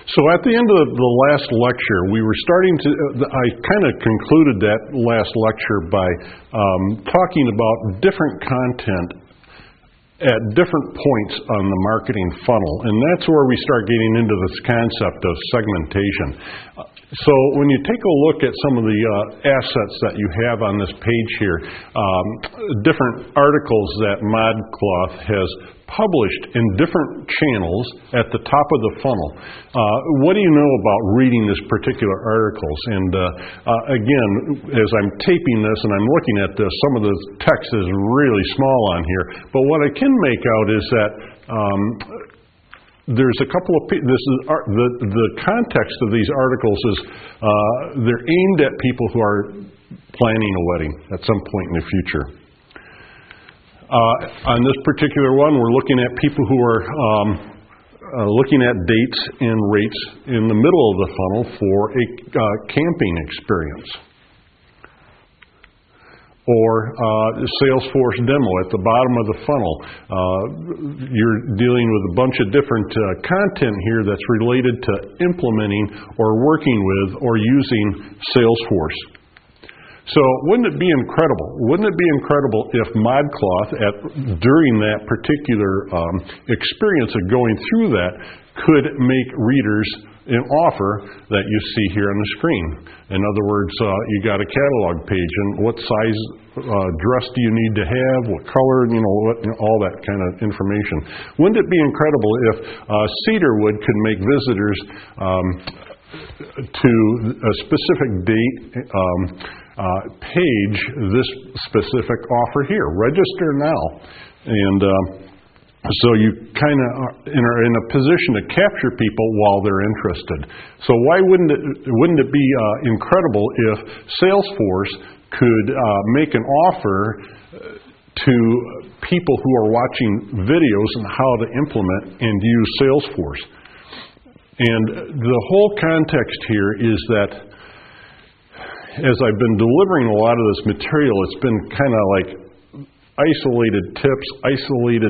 So at the end of the last lecture, we were starting to, I kind of concluded that last lecture by talking about different content at different points on the marketing funnel. And that's where we start getting into this concept of segmentation. So when you take a look at some of the assets that you have on this page here, different articles that ModCloth has published in different channels at the top of the funnel. What do you know about reading this particular articles? And again, as I'm taping this and I'm looking at this, some of the text is really small on here. But what I can make out is that there's a couple of this is the context of these articles is they're aimed at people who are planning a wedding at some point in the future. On this particular one, we're looking at people who are looking at dates and rates in the middle of the funnel for a camping experience. Or Salesforce demo at the bottom of the funnel. You're dealing with a bunch of different content here that's related to implementing or working with or using Salesforce. So wouldn't it be incredible? Wouldn't it be incredible if ModCloth, during that particular experience of going through that, could make readers an offer that you see here on the screen? In other words, you got a catalog page, and what size dress do you need to have, what color, all that kind of information. Wouldn't it be incredible if Cedarwood could make visitors to a specific date page this specific offer here? Register now. And so you kind of are in a position to capture people while they're interested. So why wouldn't it be incredible if Salesforce could make an offer to people who are watching videos on how to implement and use Salesforce? And the whole context here is that as I've been delivering a lot of this material, it's been kind of like isolated tips, isolated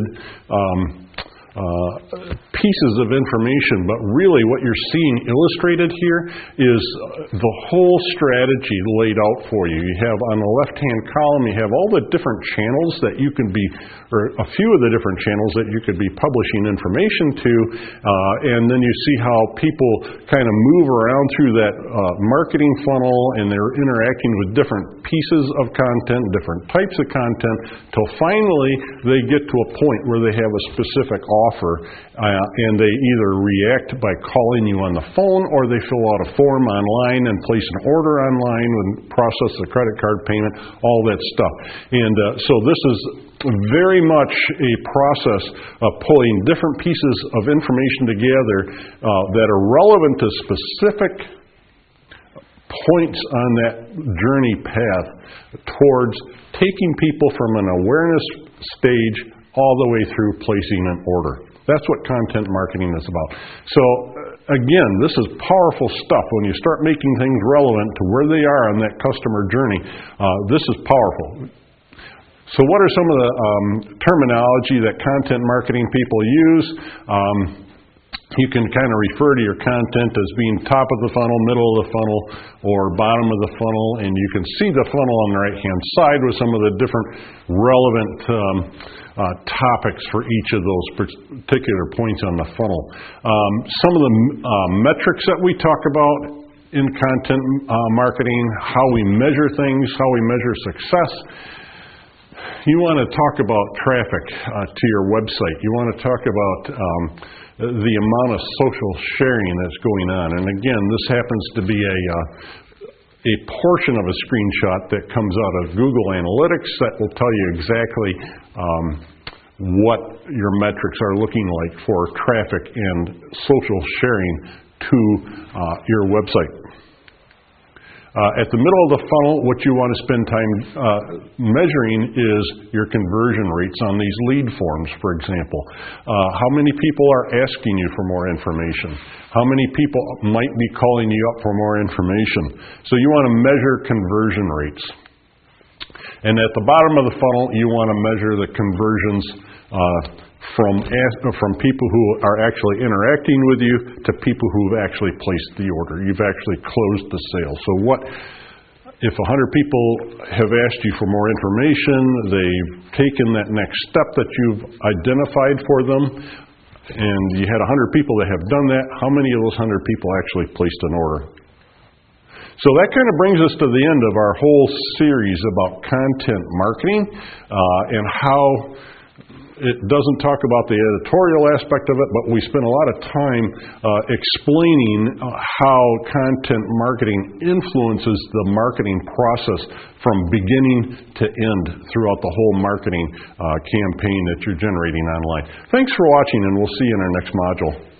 pieces of information, but really what you're seeing illustrated here is the whole strategy laid out for you. You have on the left-hand column, you have all the different channels that you can be, or a few of the different channels that you could be publishing information to, and then you see how people kind of move around through that marketing funnel, and they're interacting with different pieces of content, different types of content, till finally they get to a point where they have a specific offer, and they either react by calling you on the phone, or they fill out a form online and place an order online and process the credit card payment, all that stuff. And so this is very much a process of pulling different pieces of information together that are relevant to specific points on that journey path towards taking people from an awareness stage all the way through placing an order. That's what content marketing is about. So again, this is powerful stuff. When you start making things relevant to where they are on that customer journey, this is powerful. So what are some of the terminology that content marketing people use? You can kind of refer to your content as being top of the funnel, middle of the funnel, or bottom of the funnel, and you can see the funnel on the right-hand side with some of the different relevant topics for each of those particular points on the funnel. Some of the metrics that we talk about in content marketing, how we measure things, how we measure success. You want to talk about traffic to your website. You want to talk about the amount of social sharing that's going on. And again, this happens to be a portion of a screenshot that comes out of Google Analytics that will tell you exactly what your metrics are looking like for traffic and social sharing to your website. At the middle of the funnel, what you want to spend time measuring is your conversion rates on these lead forms, for example. How many people are asking you for more information? How many people might be calling you up for more information? So you want to measure conversion rates. And at the bottom of the funnel, you want to measure the conversions from people who are actually interacting with you to people who have actually placed the order. You've actually closed the sale. So if 100 people have asked you for more information, they've taken that next step that you've identified for them, and you had 100 people that have done that, how many of those 100 people actually placed an order? So that kind of brings us to the end of our whole series about content marketing and how it doesn't talk about the editorial aspect of it, but we spent a lot of time explaining how content marketing influences the marketing process from beginning to end throughout the whole marketing campaign that you're generating online. Thanks for watching, and we'll see you in our next module.